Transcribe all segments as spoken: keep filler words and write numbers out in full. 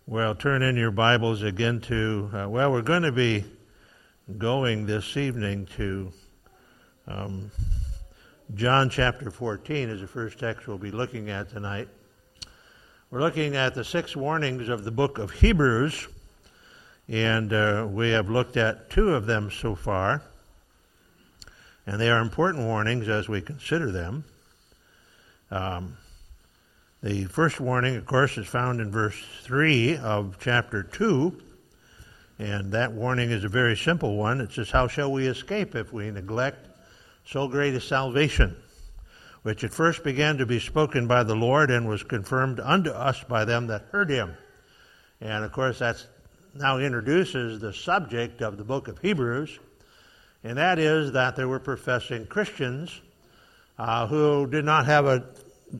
Well, turn in your Bibles again to, uh, well, we're going to be going this evening to um, John chapter fourteen is the first text we'll be looking at tonight. We're looking at the six warnings of the book of Hebrews, and uh, we have looked at two of them so far, and they are important warnings as we consider them. Um, The first warning, of course, is found in verse three of chapter two, and that warning is a very simple one. It says, "How shall we escape if we neglect so great a salvation, which at first began to be spoken by the Lord and was confirmed unto us by them that heard him?" And, of course, that now introduces the subject of the book of Hebrews, and that is that there were professing Christians uh, who did not have a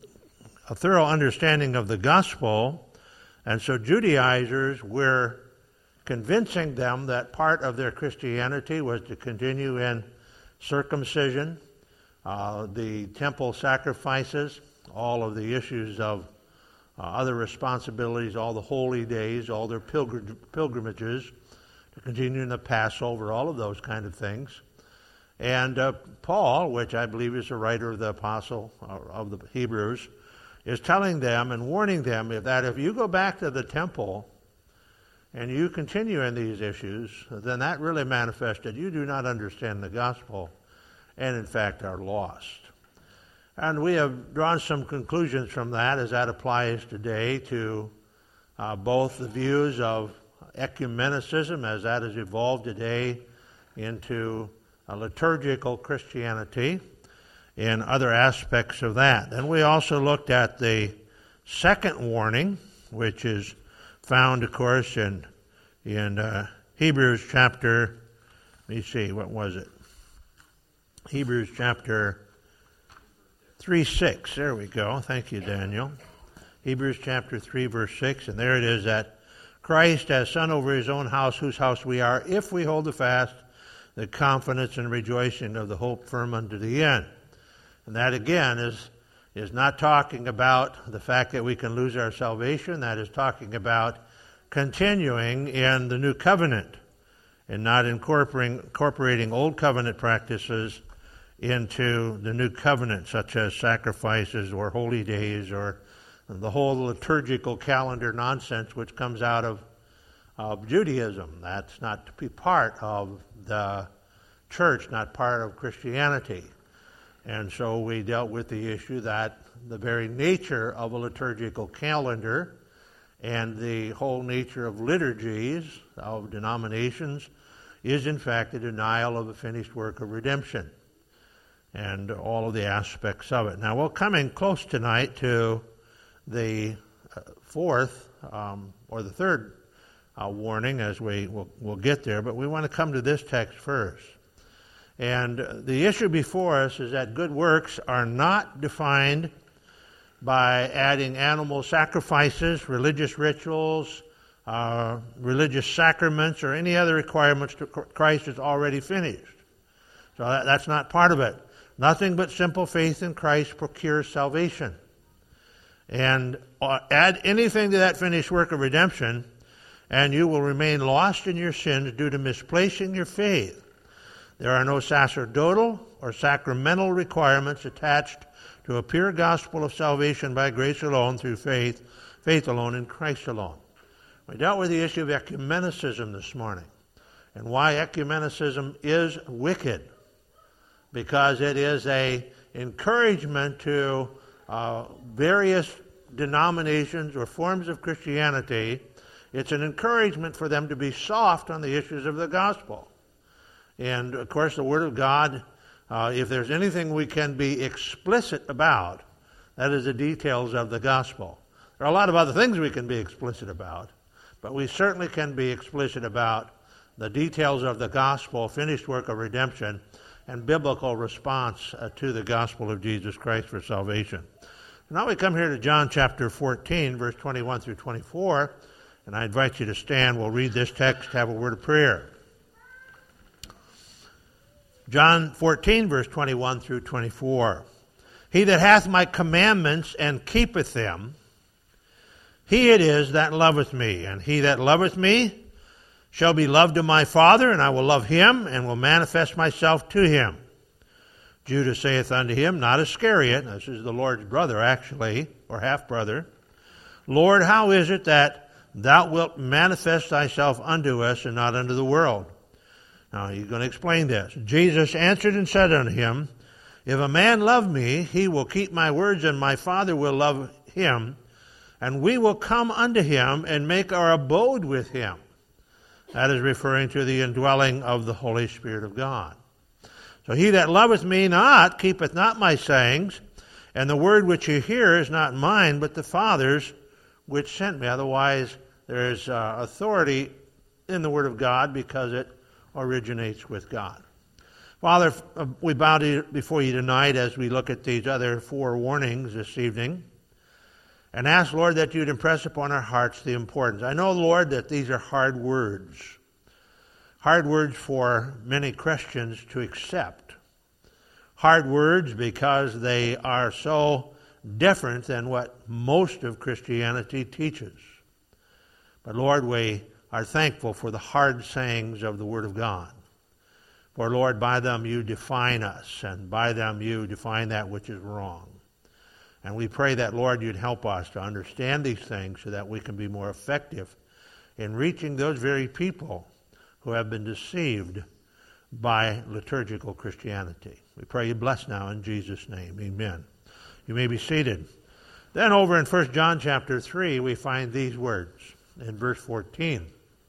a thorough understanding of the gospel, and so Judaizers were convincing them that part of their Christianity was to continue in circumcision, uh, the temple sacrifices, all of the issues of uh, other responsibilities, all the holy days, all their pilgr- pilgrimages, to continue in the Passover, all of those kind of things. And uh, Paul, which I believe is the writer of the apostle uh, of the Hebrews, is telling them and warning them that if you go back to the temple and you continue in these issues, then that really manifests that you do not understand the gospel and, in fact, are lost. And we have drawn some conclusions from that as that applies today to uh, both the views of ecumenicism as that has evolved today into a liturgical Christianity, in other aspects of that. Then we also looked at the second warning, which is found, of course, in in uh, Hebrews chapter, let me see, what was it? Hebrews chapter three, six. There we go. Thank you, Daniel. Hebrews chapter three, verse six, and there it is, that Christ as son over his own house, whose house we are, if we hold the fast the confidence and rejoicing of the hope firm unto the end. And that, again, is is not talking about the fact that we can lose our salvation. That is talking about continuing in the new covenant and not incorporating, incorporating old covenant practices into the new covenant, such as sacrifices or holy days or the whole liturgical calendar nonsense which comes out of, of Judaism. That's not to be part of the church, not part of Christianity. And so we dealt with the issue that the very nature of a liturgical calendar and the whole nature of liturgies of denominations is in fact a denial of the finished work of redemption and all of the aspects of it. Now we're coming close tonight to the fourth um, or the third uh, warning as we will we'll get there, but we want to come to this text first. And the issue before us is that good works are not defined by adding animal sacrifices, religious rituals, uh, religious sacraments, or any other requirements that Christ has already finished. So that, that's not part of it. Nothing but simple faith in Christ procures salvation. And uh, add anything to that finished work of redemption, and you will remain lost in your sins due to misplacing your faith. There are no sacerdotal or sacramental requirements attached to a pure gospel of salvation by grace alone, through faith, faith alone in Christ alone. We dealt with the issue of ecumenicism this morning and why ecumenicism is wicked, because it is an encouragement to uh, various denominations or forms of Christianity. It's an encouragement for them to be soft on the issues of the gospel. And, of course, the Word of God, uh, if there's anything we can be explicit about, that is the details of the gospel. There are a lot of other things we can be explicit about, but we certainly can be explicit about the details of the gospel, finished work of redemption, and biblical response uh, to the gospel of Jesus Christ for salvation. Now we come here to John chapter fourteen, verse twenty-one through twenty-four, and I invite you to stand. We'll read this text, have a word of prayer. John fourteen, verse twenty-one through twenty-four. He that hath my commandments and keepeth them, He it is that loveth me, and he that loveth me shall be loved of my Father, and I will love him, and will manifest myself to him. Judas saith unto him, not Iscariot, this is the Lord's brother actually, or half-brother, Lord, how is it that thou wilt manifest thyself unto us, and not unto the world? Now he's going to explain this. Jesus answered and said unto him, if a man love me, he will keep my words, and my Father will love him, and we will come unto him and make our abode with him. That is referring to the indwelling of the Holy Spirit of God. So he that loveth me not keepeth not my sayings, and the word which you hear is not mine, but the Father's which sent me. Otherwise, there is uh, authority in the word of God because it originates with God. Father, we bow before you tonight as we look at these other four warnings this evening, and ask, Lord, that you'd impress upon our hearts the importance. I know, Lord, that these are hard words. Hard words for many Christians to accept. Hard words because they are so different than what most of Christianity teaches. But Lord, we are thankful for the hard sayings of the Word of God. For Lord, by them you define us, and by them you define that which is wrong. And we pray that, Lord, you'd help us to understand these things so that we can be more effective in reaching those very people who have been deceived by liturgical Christianity. We pray you bless now in Jesus' name. Amen. You may be seated. Then over in First John chapter three, we find these words in verse fourteen.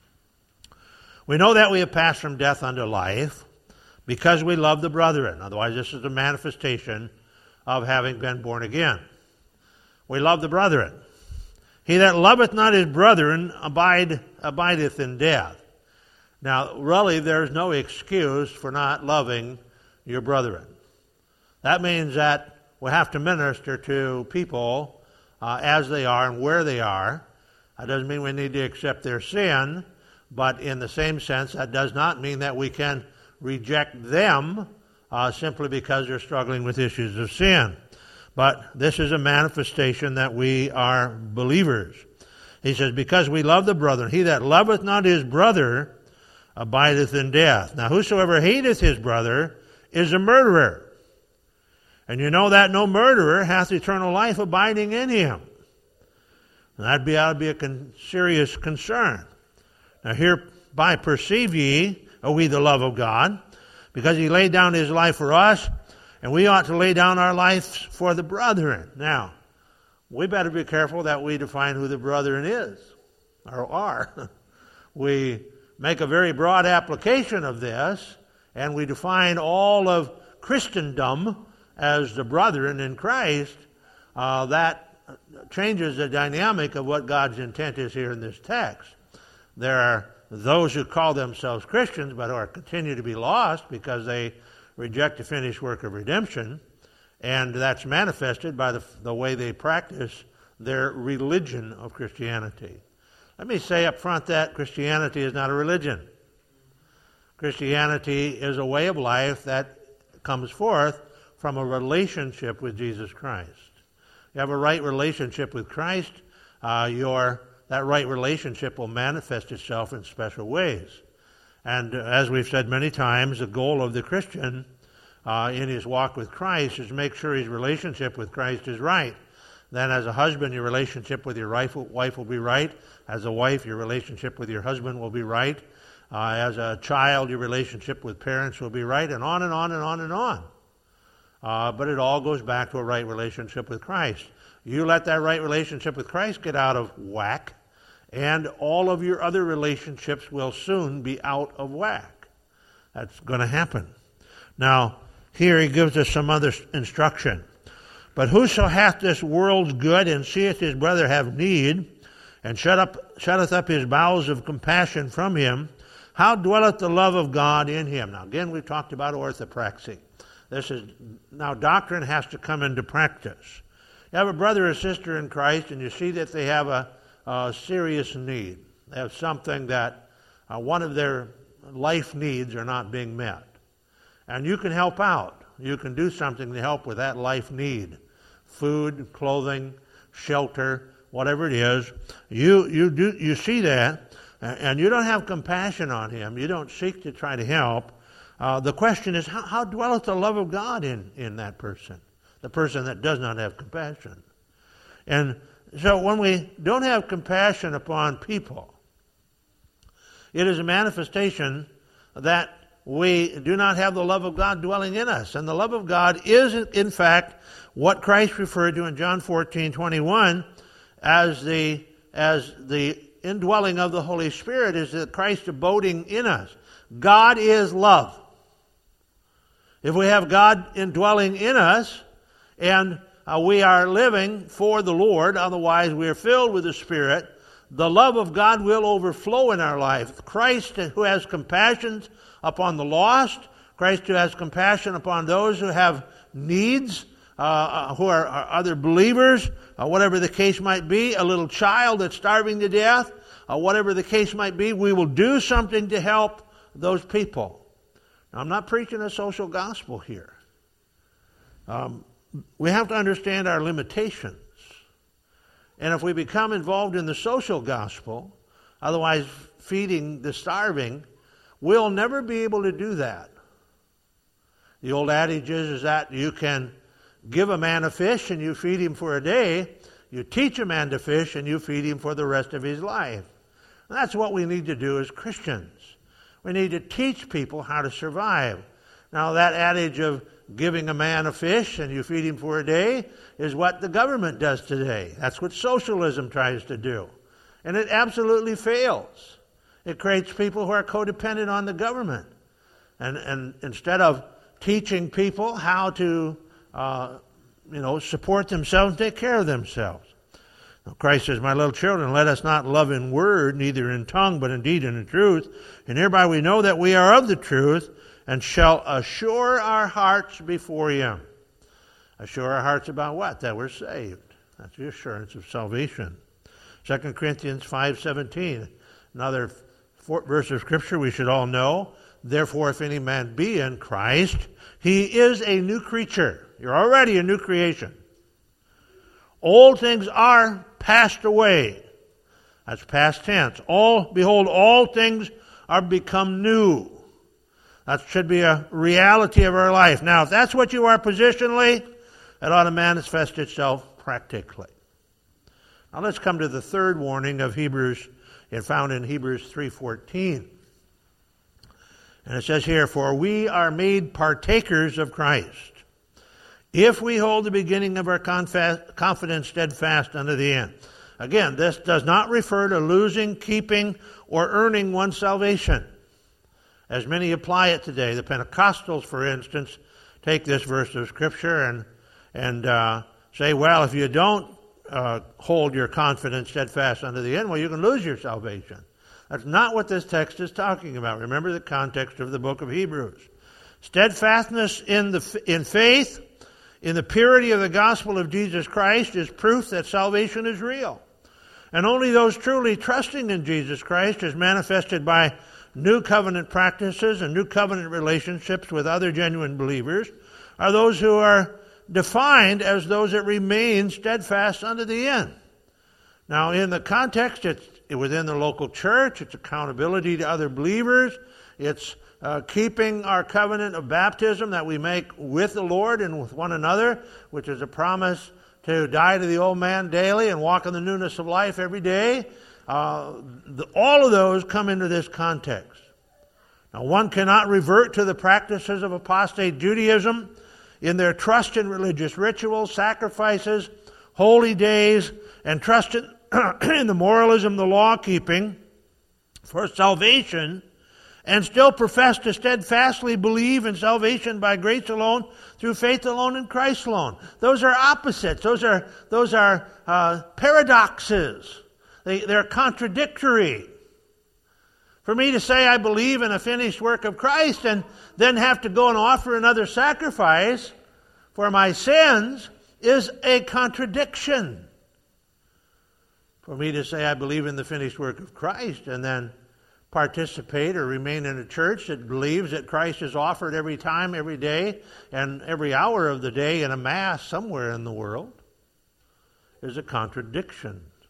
We know that we have passed from death unto life because we love the brethren. Otherwise, this is a manifestation of having been born again. We love the brethren. He that loveth not his brethren abide, abideth in death. Now, really, there's no excuse for not loving your brethren. That means that we have to minister to people uh, as they are and where they are. That doesn't mean we need to accept their sin, but in the same sense, that does not mean that we can reject them uh, simply because they're struggling with issues of sin. But this is a manifestation that we are believers. He says, because we love the brethren, he that loveth not his brother abideth in death. Now whosoever hateth his brother is a murderer. And you know that no murderer hath eternal life abiding in him. And that be, ought to be a con- serious concern. Now hereby perceive ye, O we the love of God, because he laid down his life for us, and we ought to lay down our lives for the brethren. Now, we better be careful that we define who the brethren is, or are. We make a very broad application of this, and we define all of Christendom as the brethren in Christ. Uh, that changes the dynamic of what God's intent is here in this text. There are those who call themselves Christians but are continue to be lost because they reject the finished work of redemption, and that's manifested by the, the way they practice their religion of Christianity. Let me say up front that Christianity is not a religion. Christianity is a way of life that comes forth from a relationship with Jesus Christ. You have a right relationship with Christ, uh, your that right relationship will manifest itself in special ways. And uh, as we've said many times, the goal of the Christian uh, in his walk with Christ is to make sure his relationship with Christ is right. Then as a husband, your relationship with your wife will be right. As a wife, your relationship with your husband will be right. Uh, as a child, your relationship with parents will be right, and on and on and on and on. Uh, but it all goes back to a right relationship with Christ. You let that right relationship with Christ get out of whack, and all of your other relationships will soon be out of whack. That's going to happen. Now, here he gives us some other instruction. But whoso hath this world's good, and seeth his brother have need, and shut up, shutteth up his bowels of compassion from him, how dwelleth the love of God in him? Now, again, we've talked about orthopraxy. This is, now doctrine has to come into practice. You have a brother or sister in Christ, and you see that they have a, a serious need. They have something that uh, one of their life needs are not being met. And you can help out. You can do something to help with that life need. Food, clothing, shelter, whatever it is, you you do you see that, and you don't have compassion on him. You don't seek to try to help. Uh, the question is, how, how dwelleth the love of God in, in that person, the person that does not have compassion? And so when we don't have compassion upon people, it is a manifestation that we do not have the love of God dwelling in us. And the love of God is, in fact, what Christ referred to in John fourteen twenty-one as the, as the indwelling of the Holy Spirit, is that Christ abiding in us. God is love. If we have God indwelling in us, and uh, we are living for the Lord, otherwise we are filled with the Spirit, the love of God will overflow in our life. Christ who has compassion upon the lost, Christ who has compassion upon those who have needs, uh, who are, are other believers, uh, whatever the case might be, a little child that's starving to death, uh, whatever the case might be, we will do something to help those people. Now, I'm not preaching a social gospel here. Um, we have to understand our limitations. And if we become involved in the social gospel, otherwise feeding the starving, we'll never be able to do that. The old adage is, is that you can give a man a fish and you feed him for a day. You teach a man to fish and you feed him for the rest of his life. And that's what we need to do as Christians. We need to teach people how to survive. Now, that adage of giving a man a fish and you feed him for a day is what the government does today. That's what socialism tries to do. And it absolutely fails. It creates people who are codependent on the government. And, and instead of teaching people how to, uh, you know, support themselves and take care of themselves. Now, Christ says, my little children, let us not love in word, neither in tongue, but in deed and in truth. And hereby we know that we are of the truth, and shall assure our hearts before him. Assure our hearts about what? That we're saved. That's the assurance of salvation. Second Corinthians five seventeen, another verse of Scripture we should all know. Therefore, if any man be in Christ, he is a new creature. You're already a new creation. Old things are passed away. That's past tense. All, behold, all things are become new. That should be a reality of our life. Now, if that's what you are positionally, it ought to manifest itself practically. Now let's come to the third warning of Hebrews, it found in Hebrews three fourteen. And it says here, for we are made partakers of Christ, if we hold the beginning of our confidence steadfast unto the end. Again, this does not refer to losing, keeping, or earning one's salvation, as many apply it today. The Pentecostals, for instance, take this verse of Scripture and and uh, say, well, if you don't uh, hold your confidence steadfast unto the end, well, you can lose your salvation. That's not what this text is talking about. Remember the context of the book of Hebrews. Steadfastness in the in faith, in the purity of the gospel of Jesus Christ, is proof that salvation is real. And only those truly trusting in Jesus Christ, as manifested by new covenant practices and new covenant relationships with other genuine believers, are those who are defined as those that remain steadfast unto the end. Now, in the context, it's within the local church, it's accountability to other believers, it's uh, keeping our covenant of baptism that we make with the Lord and with one another, which is a promise to die to the old man daily and walk in the newness of life every day. Uh, the, all of those come into this context. Now, one cannot revert to the practices of apostate Judaism in their trust in religious rituals, sacrifices, holy days, and trust in, in the moralism, the law-keeping for salvation, and still profess to steadfastly believe in salvation by grace alone, through faith alone, in Christ alone. Those are opposites. Those are, those are uh, paradoxes. They, they're contradictory. For me to say I believe in a finished work of Christ and then have to go and offer another sacrifice for my sins is a contradiction. For me to say I believe in the finished work of Christ and then participate or remain in a church that believes that Christ is offered every time, every day, and every hour of the day in a mass somewhere in the world is a contradiction.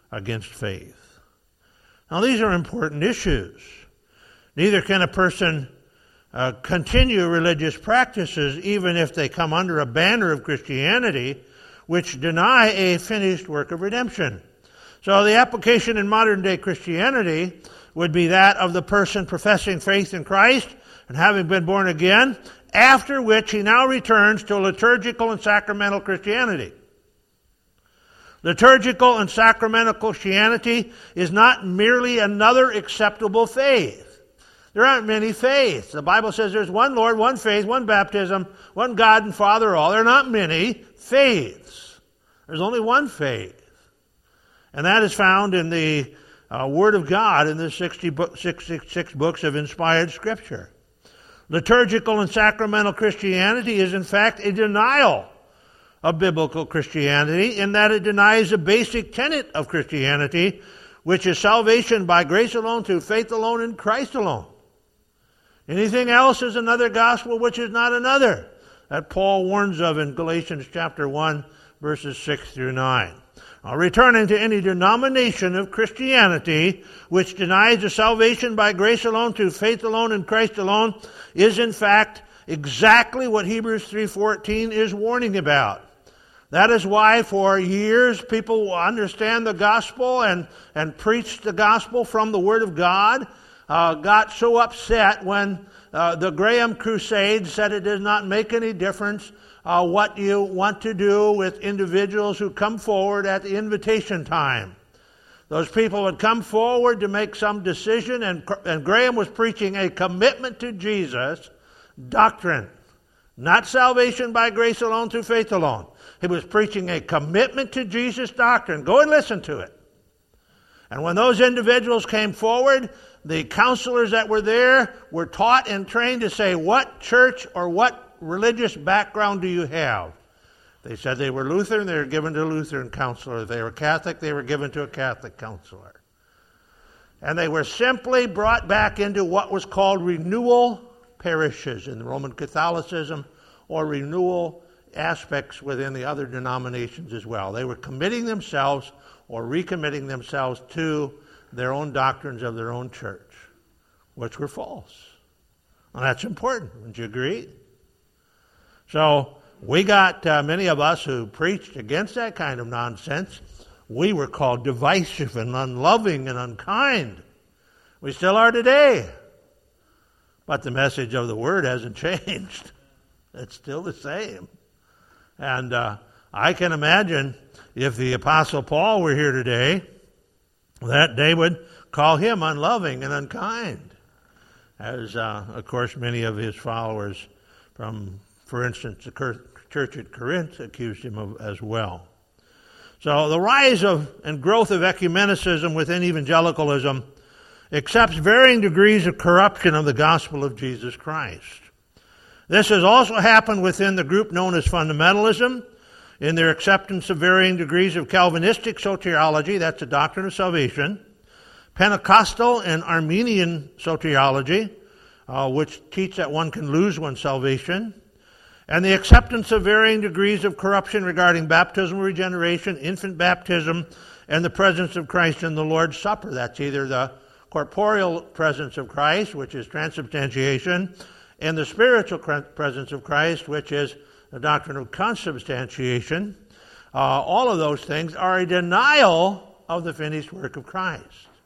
against faith. Now, these are important issues. Neither can a person uh, continue religious practices even if they come under a banner of Christianity which deny a finished work of redemption. So the application in modern-day Christianity would be that of the person professing faith in Christ and having been born again, after which he now returns to liturgical and sacramental Christianity. Liturgical and sacramental Christianity is not merely another acceptable faith. There aren't many faiths. The Bible says there's one Lord, one faith, one baptism, one God and Father all. There are not many faiths. There's only one faith. And that is found in the uh, Word of God in the sixty book, six, six, six books of inspired Scripture. Liturgical and sacramental Christianity is in fact a denial of biblical Christianity in that it denies a basic tenet of Christianity, which is salvation by grace alone, through faith alone, in Christ alone. Anything else is another gospel which is not another, that Paul warns of in Galatians chapter one, verses six through nine. Now, returning to any denomination of Christianity which denies the salvation by grace alone, through faith alone, in Christ alone, is in fact exactly what Hebrews three fourteen is warning about. That is why for years people will understand the gospel and, and preach the gospel from the Word of God, uh, got so upset when uh, the Graham Crusade said it does not make any difference uh, what you want to do with individuals who come forward at the invitation time. Those people would come forward to make some decision, and, and Graham was preaching a commitment to Jesus doctrine, not salvation by grace alone, through faith alone. He was preaching a commitment to Jesus doctrine. Go and listen to it. And when those individuals came forward, the counselors that were there were taught and trained to say, what church or what religious background do you have? They said they were Lutheran, they were given to a Lutheran counselor. If they were Catholic, they were given to a Catholic counselor. And they were simply brought back into what was called renewal parishes in Roman Catholicism, or renewal aspects within the other denominations as well. They were committing themselves or recommitting themselves to their own doctrines of their own church, which were false. And that's important. Wouldn't you agree? So we got uh, many of us who preached against that kind of nonsense. We were called divisive and unloving and unkind. We still are today. But the message of the Word hasn't changed. It's still the same. And uh, I can imagine if the Apostle Paul were here today, that they would call him unloving and unkind, as, uh, of course, many of his followers from, for instance, the church at Corinth accused him of as well. So the rise of and growth of ecumenicism within evangelicalism accepts varying degrees of corruption of the gospel of Jesus Christ. This has also happened within the group known as fundamentalism, in their acceptance of varying degrees of Calvinistic soteriology, that's the doctrine of salvation, Pentecostal and Armenian soteriology, uh, which teach that one can lose one's salvation, and the acceptance of varying degrees of corruption regarding baptismal regeneration, infant baptism, and the presence of Christ in the Lord's Supper. That's either the corporeal presence of Christ, which is transubstantiation, and the spiritual presence of Christ, which is the doctrine of consubstantiation. Uh, all of those things are a denial of the finished work of Christ.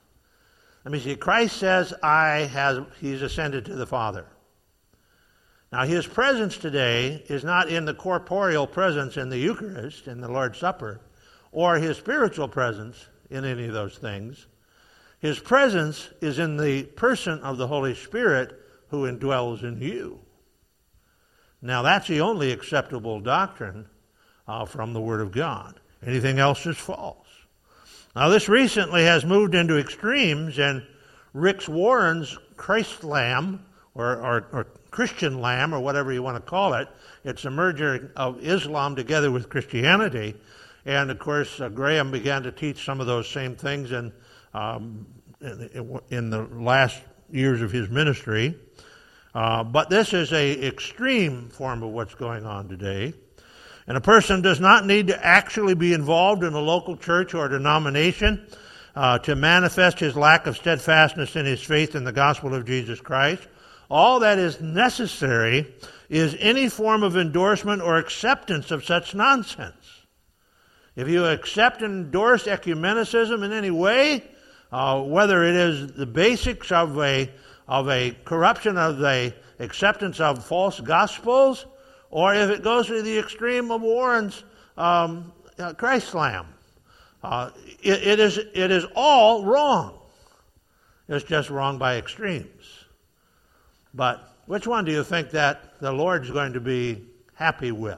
Let me see. Christ says, I has, he's ascended to the Father. Now, his presence today is not in the corporeal presence in the Eucharist, in the Lord's Supper, or his spiritual presence in any of those things. His presence is in the person of the Holy Spirit who indwells in you. Now, that's the only acceptable doctrine uh, from the Word of God. Anything else is false. Now, this recently has moved into extremes, and Rick Warren's Christlam, or, or, or Christian Lamb, or whatever you want to call it, it's a merger of Islam together with Christianity. And, of course, uh, Graham began to teach some of those same things in, um, in, in the last years of his ministry. Uh, but this is a extreme form of what's going on today. And a person does not need to actually be involved in a local church or denomination uh, to manifest his lack of steadfastness in his faith in the gospel of Jesus Christ. All that is necessary is any form of endorsement or acceptance of such nonsense. If you accept and endorse ecumenicism in any way, uh, whether it is the basics of a of a corruption of the acceptance of false gospels, or if it goes to the extreme of Warren's um, uh, Christ slam, uh, it, it is it is all wrong. It's just wrong by extremes. But which one do you think that the Lord's going to be happy with?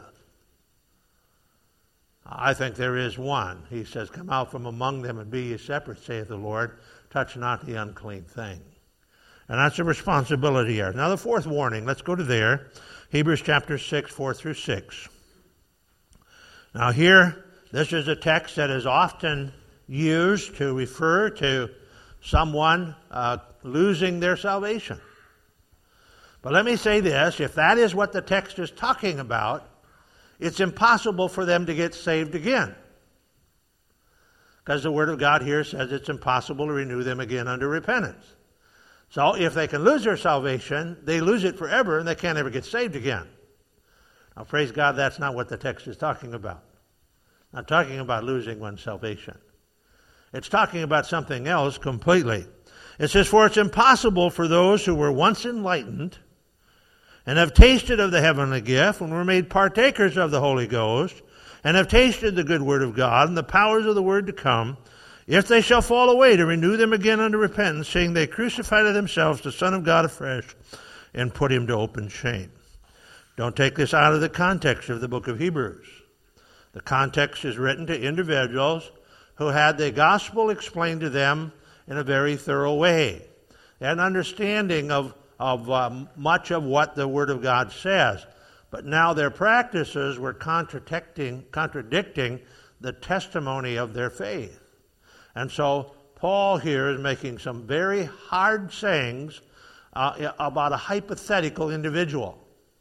I think there is one. He says, "Come out from among them and be ye separate, saith the Lord. Touch not the unclean thing." And that's a responsibility here. Now the fourth warning, let's go to there. Hebrews chapter six, four through six. Now here, this is a text that is often used to refer to someone uh, losing their salvation. But let me say this, if that is what the text is talking about, it's impossible for them to get saved again. Because the Word of God here says it's impossible to renew them again unto repentance. So if they can lose their salvation, they lose it forever and they can't ever get saved again. Now praise God, that's not what the text is talking about. Not talking about losing one's salvation. It's talking about something else completely. It says, "For it's impossible for those who were once enlightened and have tasted of the heavenly gift and were made partakers of the Holy Ghost and have tasted the good word of God and the powers of the word to come, if they shall fall away, to renew them again unto repentance, saying they crucify to themselves the Son of God afresh and put him to open shame." Don't take this out of the context of the book of Hebrews. The context is written to individuals who had the gospel explained to them in a very thorough way. They had an understanding of, of uh, much of what the Word of God says. But now their practices were contradicting, contradicting the testimony of their faith. And so Paul here is making some very hard sayings uh, about a hypothetical individual.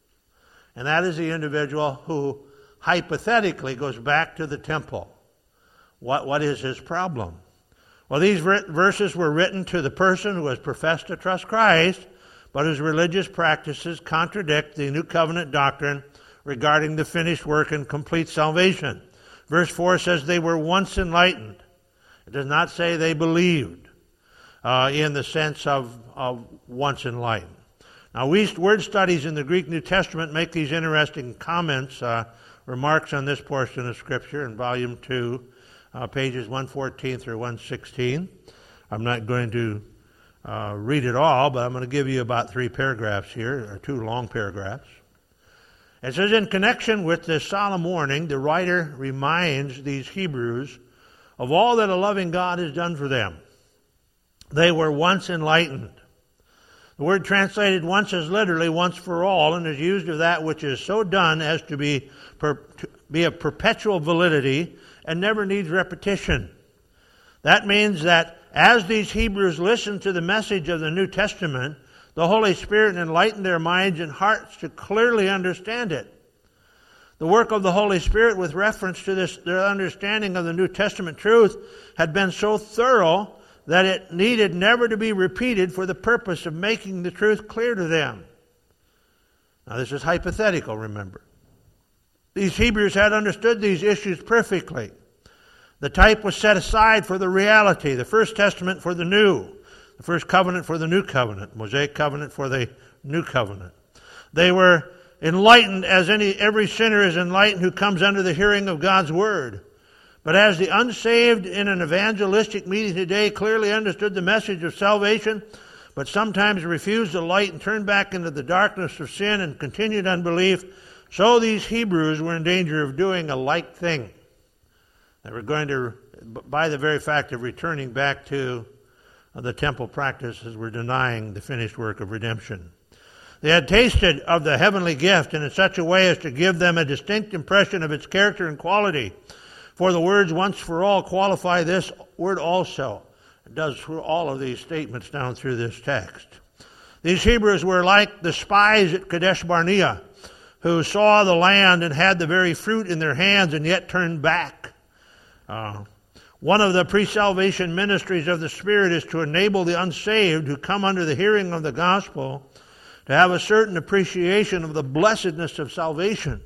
And that is the individual who hypothetically goes back to the temple. What, what is his problem? Well, these verses were written to the person who has professed to trust Christ, but whose religious practices contradict the new covenant doctrine regarding the finished work and complete salvation. Verse four says they were once enlightened. It does not say they believed uh, in the sense of, of once enlightened. Now, we, word studies in the Greek New Testament make these interesting comments, uh, remarks on this portion of Scripture in Volume two, uh, pages one fourteen through one sixteen. I'm not going to uh, read it all, but I'm going to give you about three paragraphs here, or two long paragraphs. It says, in connection with this solemn warning, the writer reminds these Hebrews of all that a loving God has done for them. They were once enlightened. The word translated once is literally once for all, and is used of that which is so done as to be, per, to be of perpetual validity and never needs repetition. That means that as these Hebrews listened to the message of the New Testament, the Holy Spirit enlightened their minds and hearts to clearly understand it. The work of the Holy Spirit with reference to this, their understanding of the New Testament truth had been so thorough that it needed never to be repeated for the purpose of making the truth clear to them. Now this is hypothetical, remember. These Hebrews had understood these issues perfectly. The type was set aside for the reality, the First Testament for the New, the First Covenant for the New Covenant, Mosaic Covenant for the New Covenant. They were enlightened as any every sinner is enlightened who comes under the hearing of God's Word. But as the unsaved in an evangelistic meeting today clearly understood the message of salvation, but sometimes refused the light and turned back into the darkness of sin and continued unbelief, so these Hebrews were in danger of doing a like thing. They were going to, by the very fact of returning back to the temple practices, were denying the finished work of redemption. They had tasted of the heavenly gift, and in such a way as to give them a distinct impression of its character and quality. For the words once for all qualify this word also. It does through all of these statements down through this text. These Hebrews were like the spies at Kadesh Barnea, who saw the land and had the very fruit in their hands and yet turned back. Uh, one of the pre-salvation ministries of the Spirit is to enable the unsaved who come under the hearing of the gospel to have a certain appreciation of the blessedness of salvation.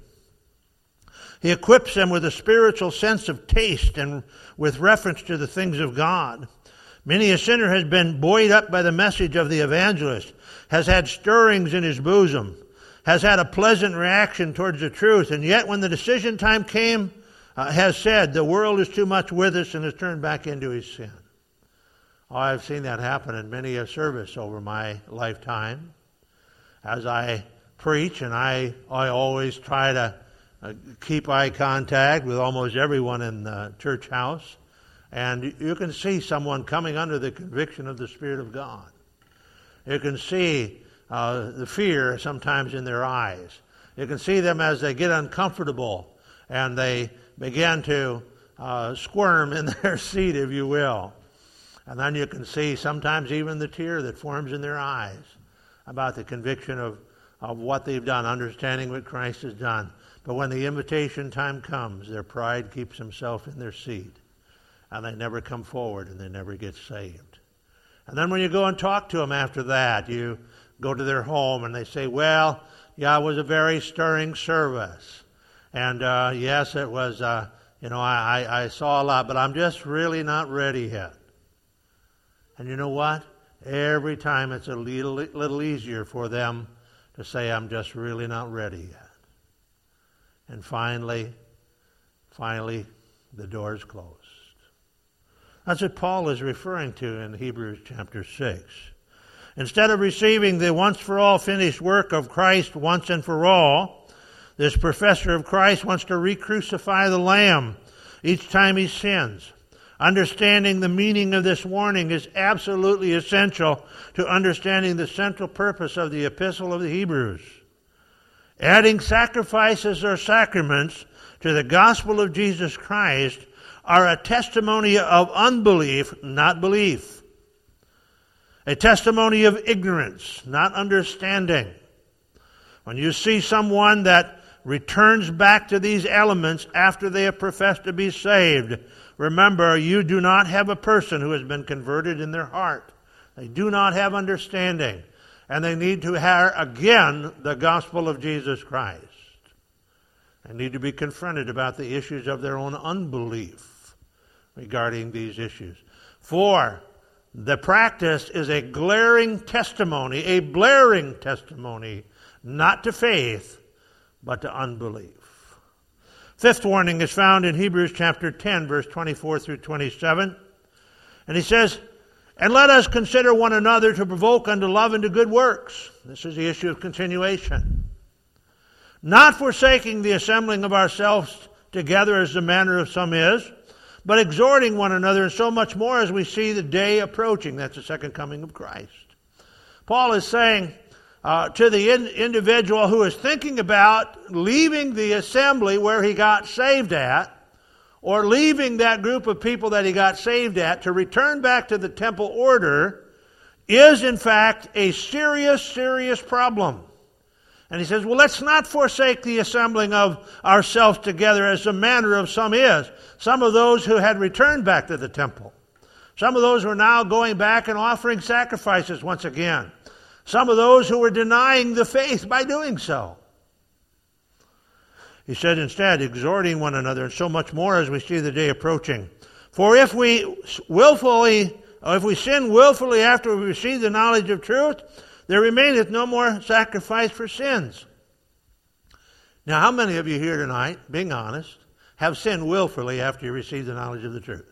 He equips them with a spiritual sense of taste and with reference to the things of God. Many a sinner has been buoyed up by the message of the evangelist, has had stirrings in his bosom, has had a pleasant reaction towards the truth, and yet when the decision time came, uh, has said, the world is too much with us, and has turned back into his sin. Oh, I've seen that happen in many a service over my lifetime. As I preach, and I, I always try to uh, keep eye contact with almost everyone in the church house, and you can see someone coming under the conviction of the Spirit of God. You can see uh, the fear sometimes in their eyes. You can see them as they get uncomfortable and they begin to uh, squirm in their seat, if you will. And then you can see sometimes even the tear that forms in their eyes about the conviction of, of what they've done, understanding what Christ has done. But when the invitation time comes, their pride keeps himself in their seat, and they never come forward, and they never get saved. And then when you go and talk to them after that, you go to their home, and they say, well, yeah, it was a very stirring service. And uh, yes, it was, uh, you know, I, I, I saw a lot, but I'm just really not ready yet. And you know what? Every time it's a little, little easier for them to say, I'm just really not ready yet. And finally, finally, the door's closed. That's what Paul is referring to in Hebrews chapter six. Instead of receiving the once-for-all finished work of Christ once and for all, this professor of Christ wants to re-crucify the Lamb each time he sins. Understanding the meaning of this warning is absolutely essential to understanding the central purpose of the Epistle of the Hebrews. Adding sacrifices or sacraments to the gospel of Jesus Christ are a testimony of unbelief, not belief. A testimony of ignorance, not understanding. When you see someone that returns back to these elements after they have professed to be saved, remember, you do not have a person who has been converted in their heart. They do not have understanding. And they need to hear again the gospel of Jesus Christ. They need to be confronted about the issues of their own unbelief regarding these issues. For the practice is a glaring testimony, a blaring testimony, not to faith, but to unbelief. Fifth warning is found in Hebrews chapter ten, verse twenty-four through twenty-seven. And he says, and let us consider one another to provoke unto love and to good works. This is the issue of continuation. Not forsaking the assembling of ourselves together as the manner of some is, but exhorting one another, and so much more as we see the day approaching. That's the second coming of Christ. Paul is saying uh, to the in- individual who is thinking about leaving the assembly where he got saved at, or leaving that group of people that he got saved at to return back to the temple order, is in fact a serious, serious problem. And he says, well, let's not forsake the assembling of ourselves together as the manner of some is. Some of those who had returned back to the temple. Some of those who are now going back and offering sacrifices once again. Some of those who were denying the faith by doing so. He said instead, exhorting one another, and so much more as we see the day approaching. For if we willfully, or if we sin willfully after we receive the knowledge of truth, there remaineth no more sacrifice for sins. Now, how many of you here tonight, being honest, have sinned willfully after you receive the knowledge of the truth?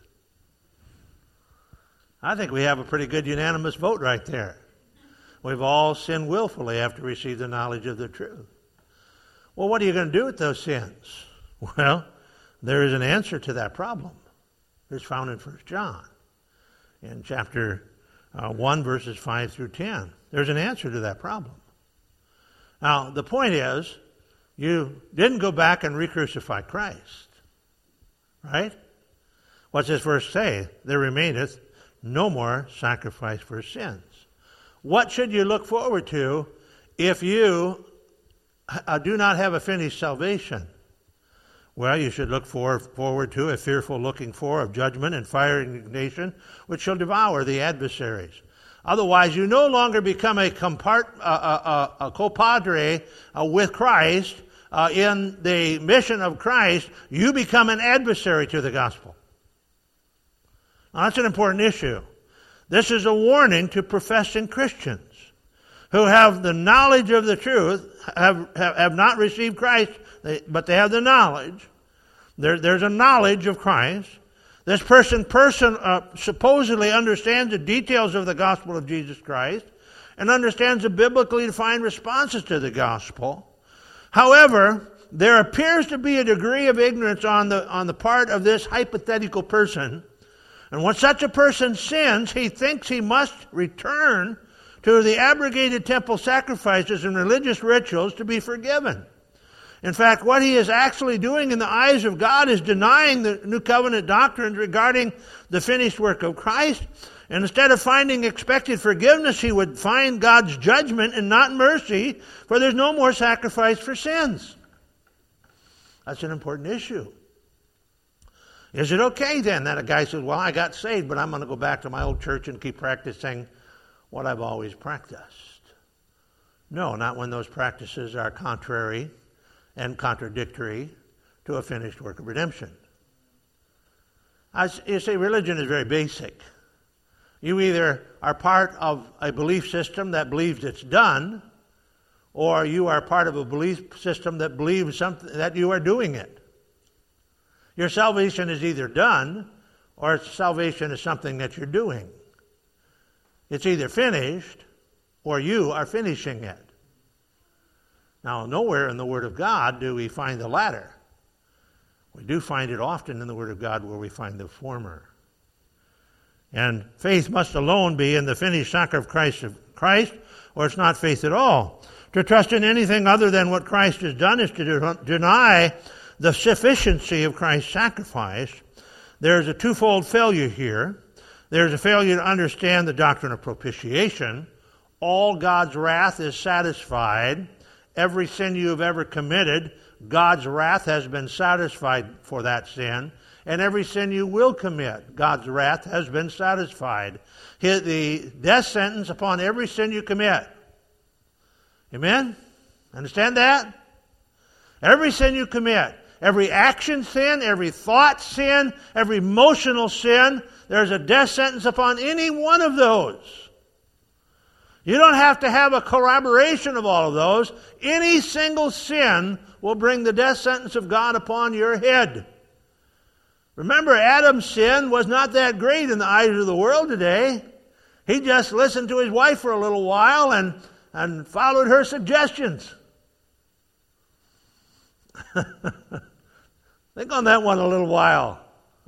I think we have a pretty good unanimous vote right there. We've all sinned willfully after we receive the knowledge of the truth. Well, what are you going to do with those sins? Well, there is an answer to that problem. It's found in First John in chapter uh, one, verses five through ten. There's an answer to that problem. Now, the point is, you didn't go back and re-crucify Christ. Right? What's this verse say? There remaineth no more sacrifice for sins. What should you look forward to if you uh, do not have a finished salvation. Well, you should look for, forward to a fearful looking for of judgment and fire indignation, which shall devour the adversaries. Otherwise, you no longer become a, compart, uh, uh, a compadre uh, with Christ uh, in the mission of Christ. You become an adversary to the gospel. Now, that's an important issue. This is a warning to professing Christians who have the knowledge of the truth, have, have, have not received Christ, they, but they have the knowledge. There, there's a knowledge of Christ. This person, person uh, supposedly understands the details of the gospel of Jesus Christ and understands the biblically defined responses to the gospel. However, there appears to be a degree of ignorance on the, on the part of this hypothetical person. And when such a person sins, he thinks he must return to the abrogated temple sacrifices and religious rituals to be forgiven. In fact, what he is actually doing in the eyes of God is denying the New Covenant doctrines regarding the finished work of Christ. And instead of finding expected forgiveness, he would find God's judgment and not mercy, for there's no more sacrifice for sins. That's an important issue. Is it okay then that a guy says, well, I got saved, but I'm going to go back to my old church and keep practicing what I've always practiced? No, not when those practices are contrary and contradictory to a finished work of redemption. As you see, religion is very basic. You either are part of a belief system that believes it's done, or you are part of a belief system that believes something that you are doing it. Your salvation is either done, or salvation is something that you're doing. It's either finished, or you are finishing it. Now, nowhere in the Word of God do we find the latter. We do find it often in the Word of God where we find the former. And faith must alone be in the finished sacrifice of Christ, or it's not faith at all. To trust in anything other than what Christ has done is to de- deny the sufficiency of Christ's sacrifice. There's a twofold failure here. There's a failure to understand the doctrine of propitiation. All God's wrath is satisfied. Every sin you have ever committed, God's wrath has been satisfied for that sin. And every sin you will commit, God's wrath has been satisfied. The death sentence upon every sin you commit. Amen? Understand that? Every sin you commit, every action sin, every thought sin, every emotional sin, there's a death sentence upon any one of those. You don't have to have a corroboration of all of those. Any single sin will bring the death sentence of God upon your head. Remember, Adam's sin was not that great in the eyes of the world today. He just listened to his wife for a little while and, and followed her suggestions. Think on that one a little while.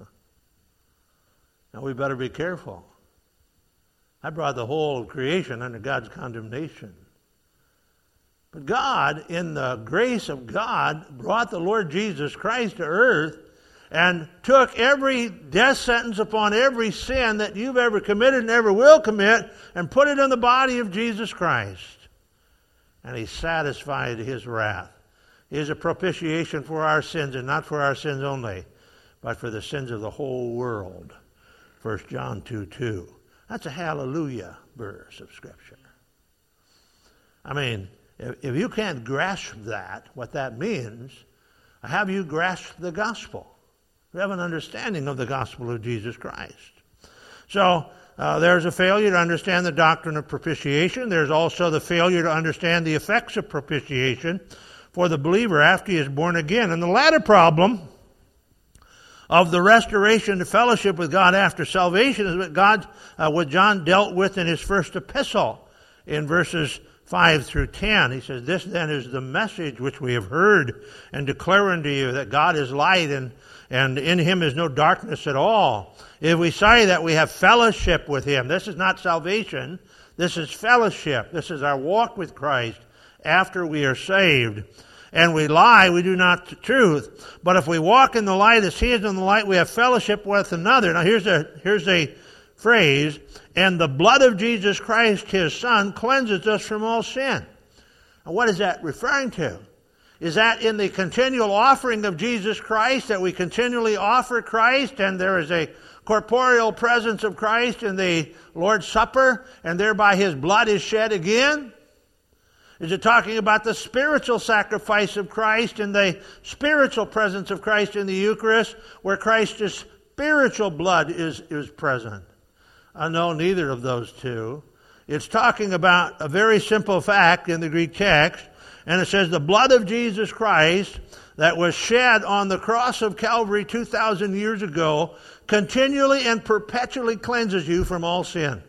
Now we better be careful. I brought the whole creation under God's condemnation. But God, in the grace of God, brought the Lord Jesus Christ to earth and took every death sentence upon every sin that you've ever committed and ever will commit and put it in the body of Jesus Christ. And He satisfied His wrath. He is a propitiation for our sins, and not for our sins only, but for the sins of the whole world. First John two two. That's a hallelujah verse of Scripture. I mean, if, if you can't grasp that, what that means, have you grasped the gospel? You have an understanding of the gospel of Jesus Christ. So, uh, there's a failure to understand the doctrine of propitiation. There's also the failure to understand the effects of propitiation for the believer after he is born again. And the latter problem of the restoration to fellowship with God after salvation is what God, uh, what John dealt with in his first epistle in verses five through ten. He says, "This then is the message which we have heard and declare unto you, that God is light and, and in Him is no darkness at all. If we say that we have fellowship with Him," this is not salvation, this is fellowship. This is our walk with Christ after we are saved. "And we lie, we do not the truth. But if we walk in the light as He is in the light, we have fellowship with another." Now here's a, here's a phrase, "And the blood of Jesus Christ, His Son, cleanses us from all sin." Now what is that referring to? Is that in the continual offering of Jesus Christ, that we continually offer Christ, and there is a corporeal presence of Christ in the Lord's Supper, and thereby His blood is shed again? Is it talking about the spiritual sacrifice of Christ and the spiritual presence of Christ in the Eucharist, where Christ's spiritual blood is, is present? Uh, no, neither of those two. It's talking about a very simple fact in the Greek text, and it says the blood of Jesus Christ that was shed on the cross of Calvary two thousand years ago continually and perpetually cleanses you from all sin.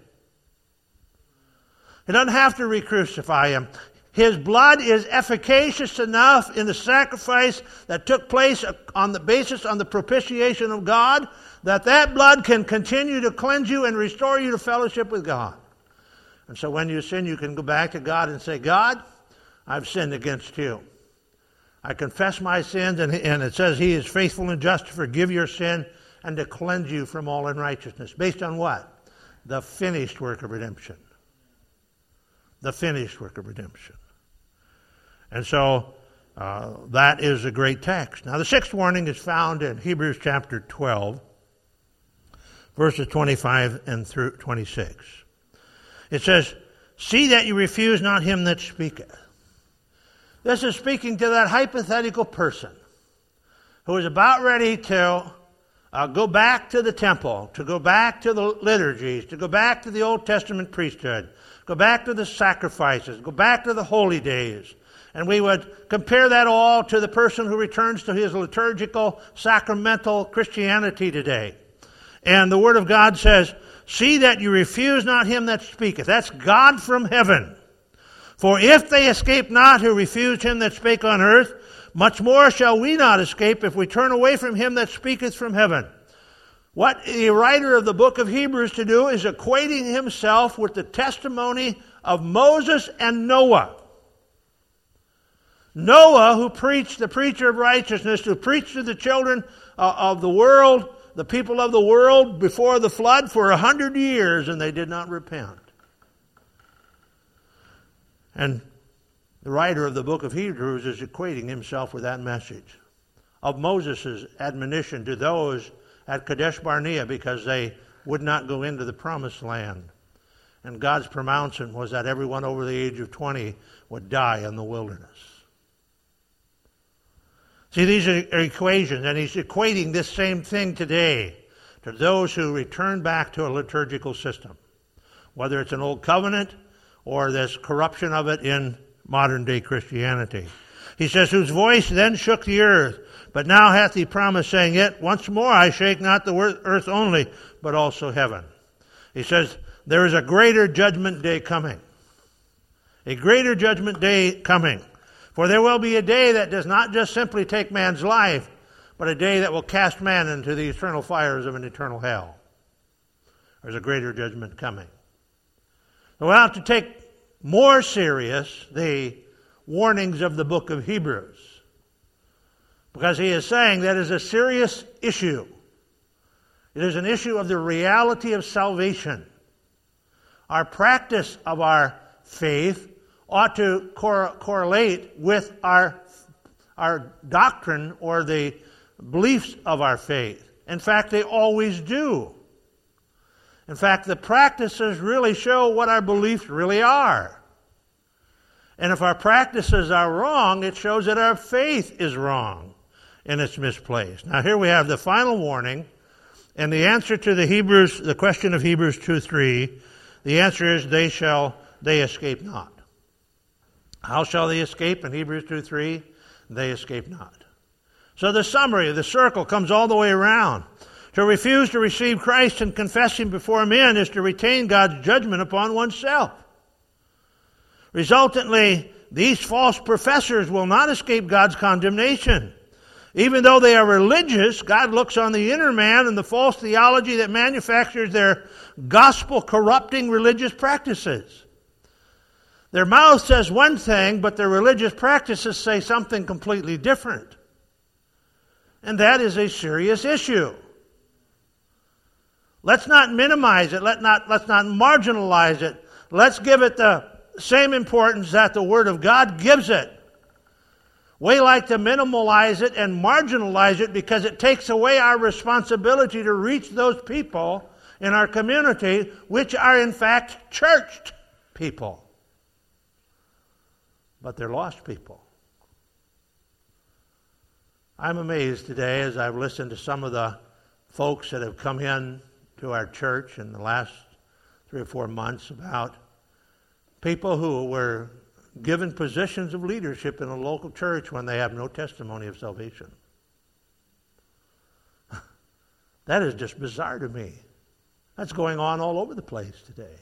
You don't have to re-crucify Him. His blood is efficacious enough in the sacrifice that took place on the basis on the propitiation of God, that that blood can continue to cleanse you and restore you to fellowship with God. And so when you sin, you can go back to God and say, God, I've sinned against you. I confess my sins, and, and it says He is faithful and just to forgive your sin and to cleanse you from all unrighteousness. Based on what? The finished work of redemption. The finished work of redemption. And so uh, that is a great text. Now the sixth warning is found in Hebrews chapter twelve, verses twenty-five and through twenty-six. It says, see that you refuse not him that speaketh. This is speaking to that hypothetical person who is about ready to uh, go back to the temple, to go back to the liturgies, to go back to the Old Testament priesthood, go back to the sacrifices, go back to the holy days. And we would compare that all to the person who returns to his liturgical, sacramental Christianity today. And the Word of God says, see that you refuse not him that speaketh. That's God from heaven. For if they escape not who refused him that spake on earth, much more shall we not escape if we turn away from him that speaketh from heaven. What the writer of the book of Hebrews to do is equating himself with the testimony of Moses and Noah. Noah, who preached, the preacher of righteousness, who preached to the children uh, of the world, the people of the world before the flood for a hundred years, and they did not repent. And the writer of the book of Hebrews is equating himself with that message of Moses' admonition to those at Kadesh Barnea because they would not go into the promised land. And God's pronouncement was that everyone over the age of twenty would die in the wilderness. See, these are equations, and he's equating this same thing today to those who return back to a liturgical system, whether it's an old covenant or this corruption of it in modern-day Christianity. He says, whose voice then shook the earth, but now hath he promised, saying, yet once more I shake not the earth only, but also heaven. He says, there is a greater judgment day coming. A greater judgment day coming. For there will be a day that does not just simply take man's life, but a day that will cast man into the eternal fires of an eternal hell. There's a greater judgment coming. So we'll have to take more serious the warnings of the book of Hebrews, because he is saying that is a serious issue. It is an issue of the reality of salvation. Our practice of our faith ought to cor- correlate with our, our doctrine or the beliefs of our faith. In fact, they always do. In fact, the practices really show what our beliefs really are. And if our practices are wrong, it shows that our faith is wrong and it's misplaced. Now here we have the final warning, and the answer to the Hebrews, the question of Hebrews two three, the answer is they shall, they escape not. How shall they escape? In Hebrews two three, they escape not. So the summary of the circle comes all the way around. To refuse to receive Christ and confess Him before men is to retain God's judgment upon oneself. Resultantly, these false professors will not escape God's condemnation. Even though they are religious, God looks on the inner man and the false theology that manufactures their gospel-corrupting religious practices. Their mouth says one thing, but their religious practices say something completely different. And that is a serious issue. Let's not minimize it. Let not, let's not marginalize it. Let's give it the same importance that the Word of God gives it. We like to minimalize it and marginalize it because it takes away our responsibility to reach those people in our community, which are in fact churched people. But they're lost people. I'm amazed today as I've listened to some of the folks that have come in to our church in the last three or four months about people who were given positions of leadership in a local church when they have no testimony of salvation. That is just bizarre to me. That's going on all over the place today.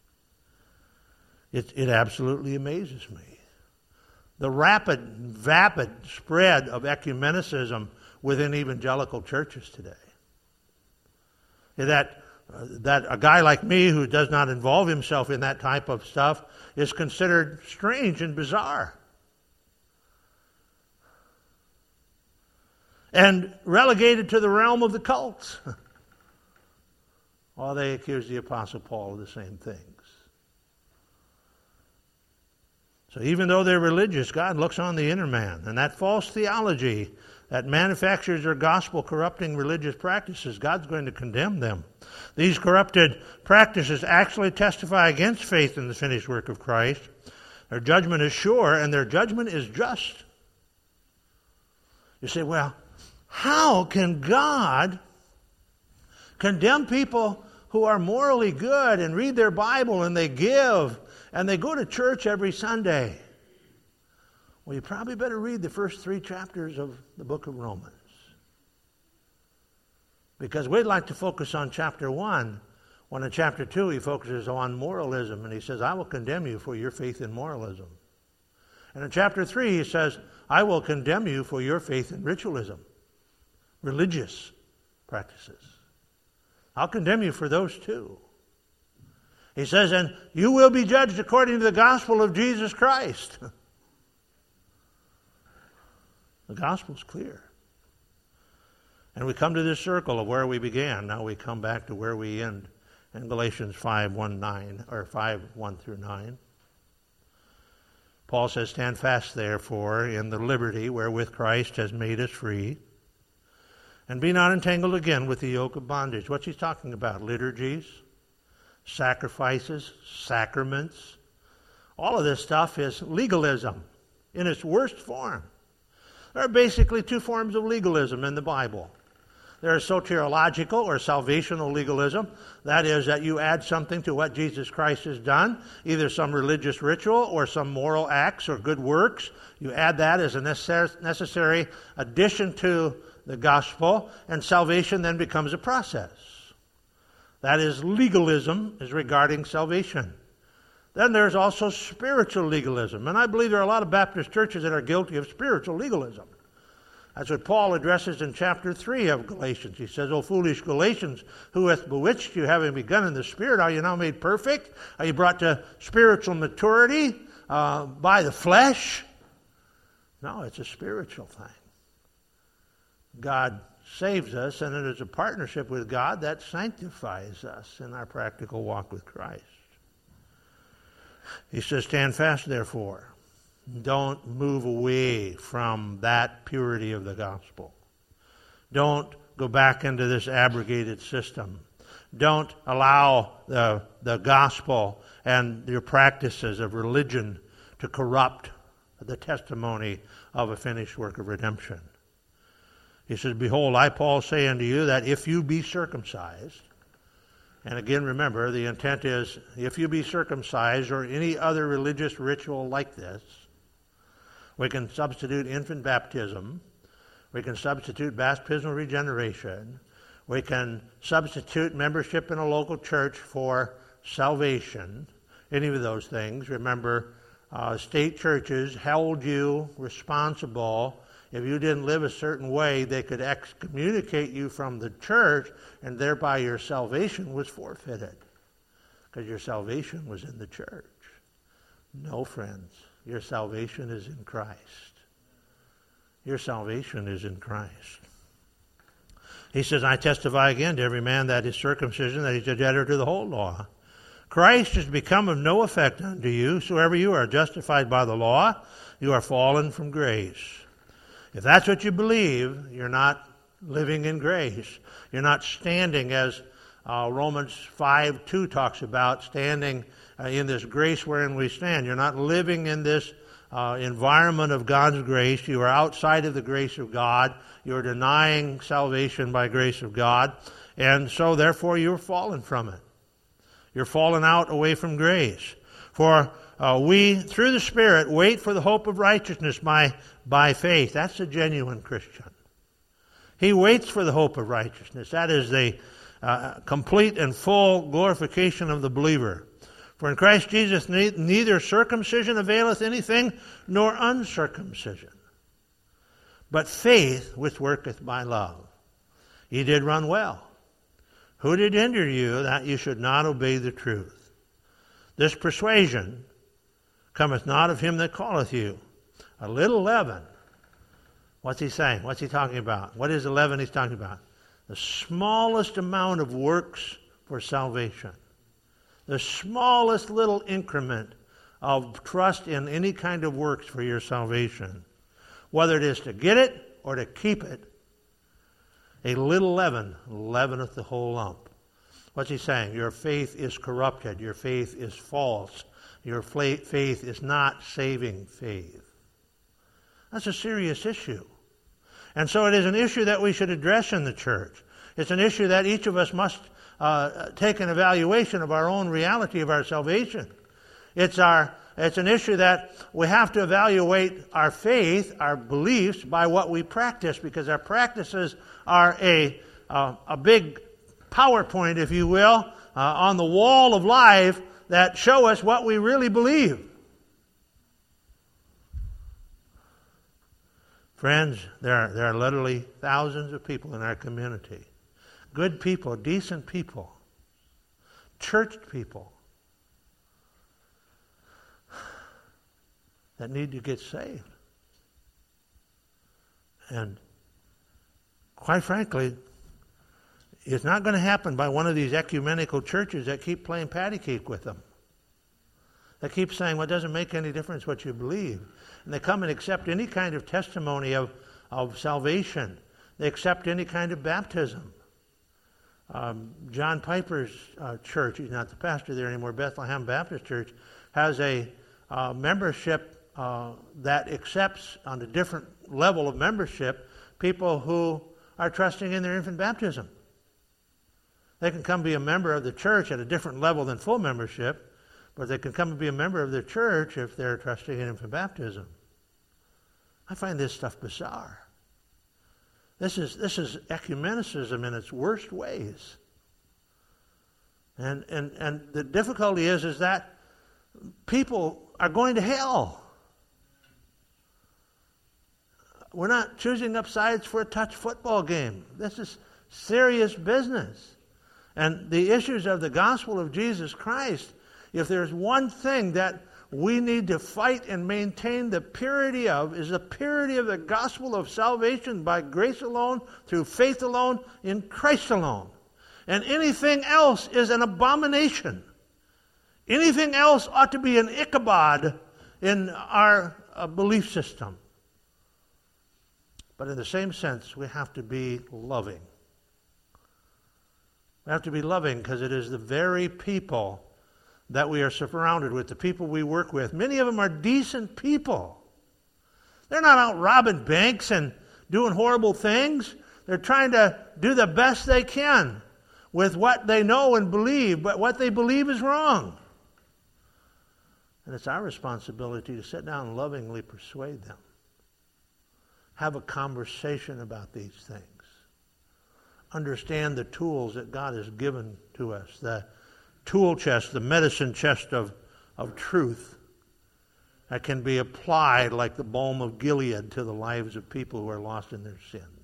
It, it absolutely amazes me. The rapid, vapid spread of ecumenicism within evangelical churches today. That, uh, that a guy like me who does not involve himself in that type of stuff is considered strange and bizarre. And relegated to the realm of the cults. Well, they accuse the Apostle Paul of the same things. So even though they're religious, God looks on the inner man. And that false theology that manufactures their gospel-corrupting religious practices, God's going to condemn them. These corrupted practices actually testify against faith in the finished work of Christ. Their judgment is sure, and their judgment is just. You say, well, how can God condemn people who are morally good and read their Bible and they give and they go to church every Sunday? Well, you probably better read the first three chapters of the book of Romans. Because we'd like to focus on chapter one, when in chapter two he focuses on moralism, and he says, I will condemn you for your faith in moralism. And in chapter three he says, I will condemn you for your faith in ritualism, religious practices. I'll condemn you for those too. He says, and you will be judged according to the gospel of Jesus Christ. The gospel's clear. And we come to this circle of where we began. Now we come back to where we end in Galatians five, one, nine, or five, one through nine. Paul says, stand fast, therefore, in the liberty wherewith Christ has made us free, and be not entangled again with the yoke of bondage. What's he talking about? Liturgies, sacrifices, sacraments. All of this stuff is legalism in its worst form. There are basically two forms of legalism in the Bible. There is soteriological or salvational legalism. That is that you add something to what Jesus Christ has done, either some religious ritual or some moral acts or good works. You add that as a necessary addition to the gospel, and salvation then becomes a process. That is, legalism is regarding salvation. Then there's also spiritual legalism. And I believe there are a lot of Baptist churches that are guilty of spiritual legalism. That's what Paul addresses in chapter three of Galatians. He says, O foolish Galatians, who hath bewitched you, having begun in the Spirit? Are you now made perfect? Are you brought to spiritual maturity uh, by the flesh? No, it's a spiritual thing. God saves us, and it is a partnership with God that sanctifies us in our practical walk with Christ. He says, stand fast, therefore. Don't move away from that purity of the gospel. Don't go back into this abrogated system. Don't allow the, the gospel and your practices of religion to corrupt the testimony of a finished work of redemption. He says, behold, I, Paul, say unto you that if you be circumcised, and again, remember, the intent is, if you be circumcised or any other religious ritual like this, we can substitute infant baptism, we can substitute baptismal regeneration, we can substitute membership in a local church for salvation, any of those things. Remember, uh, state churches held you responsible. If you didn't live a certain way, they could excommunicate you from the church, and thereby your salvation was forfeited, because your salvation was in the church. No, friends, your salvation is in Christ. Your salvation is in Christ. He says, I testify again to every man that is circumcision, that he's a debtor to the whole law. Christ has become of no effect unto you. Soever you are justified by the law, you are fallen from grace. If that's what you believe, you're not living in grace. You're not standing as uh, Romans five two talks about, standing uh, in this grace wherein we stand. You're not living in this uh, environment of God's grace. You are outside of the grace of God. You're denying salvation by grace of God. And so, therefore, you're fallen from it. You're fallen out away from grace. For uh, we, through the Spirit, wait for the hope of righteousness by, by faith. That's a genuine Christian. He waits for the hope of righteousness. That is the uh, complete and full glorification of the believer. For in Christ Jesus ne- neither circumcision availeth anything, nor uncircumcision, but faith which worketh by love. Ye did run well. Who did hinder you that you should not obey the truth? This persuasion cometh not of him that calleth you. A little leaven. What's he saying? What's he talking about? What is the leaven he's talking about? The smallest amount of works for salvation. The smallest little increment of trust in any kind of works for your salvation. Whether it is to get it or to keep it, a little leaven leaveneth the whole lump. What's he saying? Your faith is corrupted. Your faith is false. Your faith is not saving faith. That's a serious issue. And so it is an issue that we should address in the church. It's an issue that each of us must uh, take an evaluation of our own reality of our salvation. It's our It's an issue that we have to evaluate our faith, our beliefs, by what we practice, because our practices are a uh, a big PowerPoint, if you will, uh, on the wall of life that show us what we really believe. Friends, there are, there are literally thousands of people in our community. Good people, decent people, churched people, that need to get saved. And quite frankly, it's not going to happen by one of these ecumenical churches that keep playing patty cake with them. They keep saying, well, it doesn't make any difference what you believe. And they come and accept any kind of testimony of, of salvation. They accept any kind of baptism. Um, John Piper's uh, church, he's not the pastor there anymore, Bethlehem Baptist Church, has a uh, membership Uh, that accepts on a different level of membership people who are trusting in their infant baptism. They can come be a member of the church at a different level than full membership, but they can come and be a member of the church if they're trusting in infant baptism. I find this stuff bizarre. This is this is ecumenicism in its worst ways. And and and the difficulty is is that people are going to hell. We're not choosing up sides for a touch football game. This is serious business. And the issues of the gospel of Jesus Christ, if there's one thing that we need to fight and maintain the purity of, is the purity of the gospel of salvation by grace alone, through faith alone, in Christ alone. And anything else is an abomination. Anything else ought to be an Ichabod in our uh, belief system. But in the same sense, we have to be loving. We have to be loving because it is the very people that we are surrounded with, the people we work with. Many of them are decent people. They're not out robbing banks and doing horrible things. They're trying to do the best they can with what they know and believe, but what they believe is wrong. And it's our responsibility to sit down and lovingly persuade them. Have a conversation about these things. Understand the tools that God has given to us. The tool chest, the medicine chest of, of truth that can be applied like the balm of Gilead to the lives of people who are lost in their sins.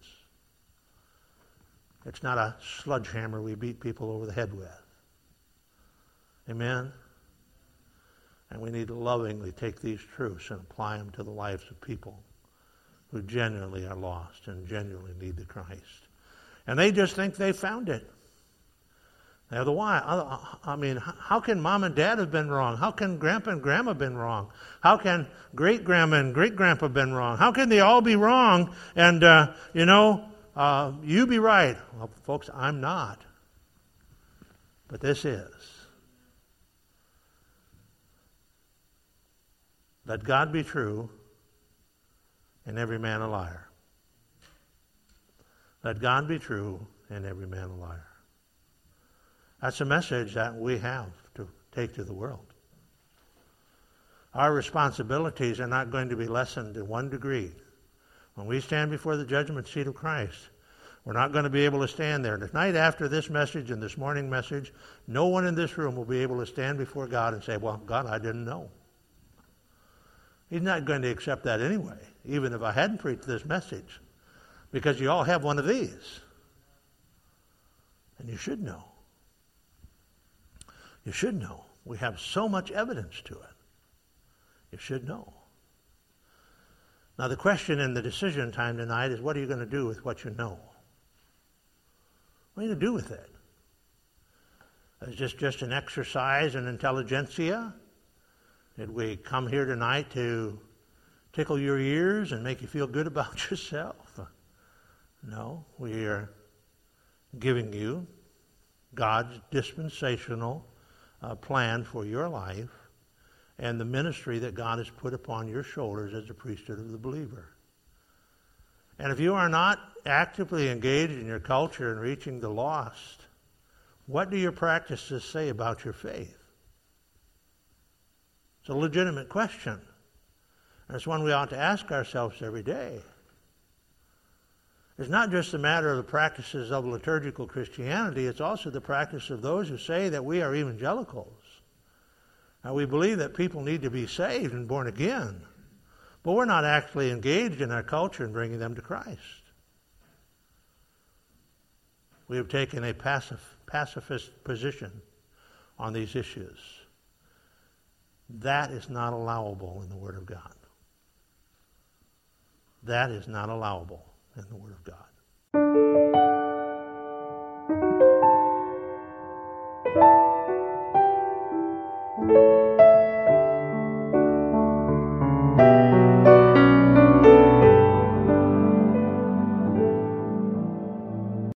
It's not a sledgehammer we beat people over the head with. Amen? And we need to lovingly take these truths and apply them to the lives of people who genuinely are lost and genuinely need the Christ. And they just think they found it. They have the why. I mean, how can mom and dad have been wrong? How can grandpa and grandma have been wrong? How can great-grandma and great-grandpa have been wrong? How can they all be wrong and, uh, you know, uh, you be right? Well, folks, I'm not. But this is. Let God be true and every man a liar. Let God be true and every man a liar. That's a message that we have to take to the world. Our responsibilities are not going to be lessened in one degree. When we stand before the judgment seat of Christ, we're not going to be able to stand there. Tonight after this message and this morning message, no one in this room will be able to stand before God and say, well, God, I didn't know. He's not going to accept that anyway, even if I hadn't preached this message, because you all have one of these. And you should know. You should know. We have so much evidence to it. You should know. Now the question in the decision time tonight is, what are you going to do with what you know? What are you going to do with it? Is this just an exercise in intelligentsia? Did we come here tonight to tickle your ears and make you feel good about yourself? No, we are giving you God's dispensational uh, plan for your life and the ministry that God has put upon your shoulders as a priesthood of the believer. And if you are not actively engaged in your culture and reaching the lost, what do your practices say about your faith? It's a legitimate question. And it's one we ought to ask ourselves every day. It's not just a matter of the practices of liturgical Christianity, it's also the practice of those who say that we are evangelicals. Now, we believe that people need to be saved and born again, but we're not actually engaged in our culture in bringing them to Christ. We have taken a pacif- pacifist position on these issues. That is not allowable in the Word of God. That is not allowable in the Word of God. Thank you.